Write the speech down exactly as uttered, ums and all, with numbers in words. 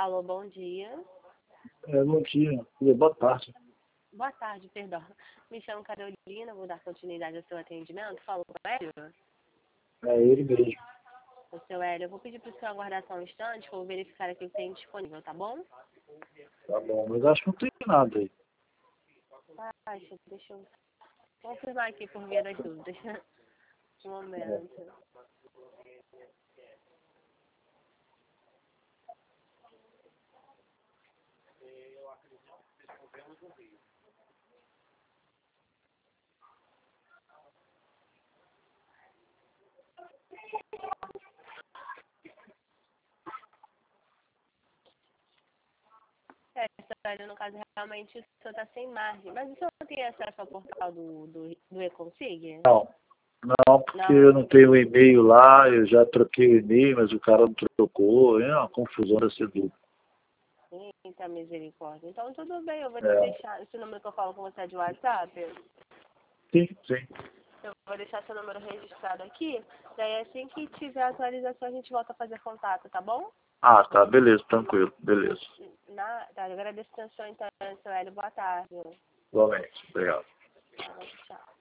Alô, bom dia. É, bom dia. Boa tarde. Boa tarde, perdão. Me chamo Carolina, vou dar continuidade ao seu atendimento. Falou com o Hélio? É ele mesmo. O seu Hélio, eu vou pedir para o senhor aguardar só um instante, vou verificar aqui o que tem disponível, tá bom? Tá bom, mas acho que não tem nada aí. Baixa, deixa eu confirmar aqui por via das dúvidas. Um momento. É, seu Hélio, no caso, realmente o senhor está sem margem. Mas o senhor tem acesso ao portal do, do, do Econsig? Não, não, porque Não. eu não tenho o e-mail lá, eu já troquei o e-mail, mas o cara não trocou, é uma confusão desse duplo. Eita, misericórdia. Então, tudo bem, eu vou te É. deixar. Esse número que eu falo com você é de WhatsApp? Sim, sim. Eu vou deixar seu número registrado aqui. Daí, assim que tiver atualização, a gente volta a fazer contato, tá bom? Ah, tá, beleza, tranquilo, beleza. Na, tá, eu agradeço a atenção, então, seu Hélio. Boa tarde. Igualmente, obrigado. Tá, tchau.